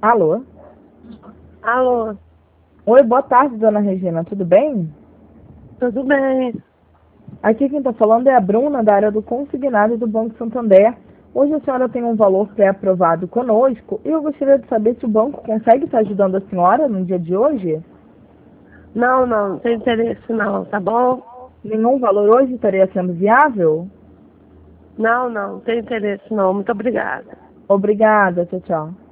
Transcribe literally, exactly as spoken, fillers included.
Alô? Alô, Oi, boa tarde, dona Regina, tudo bem? tudo bem? Aqui quem está falando é a Bruna, da área do consignado do Banco Santander. Hoje a senhora tem um valor pré-aprovado conosco e eu gostaria de saber se o banco consegue estar ajudando a senhora no dia de hoje? Não, não, não tem interesse não, tá bom? Nenhum valor hoje estaria sendo viável? Não, não, não tem interesse não, muito obrigada. Obrigada, tchau, tchau.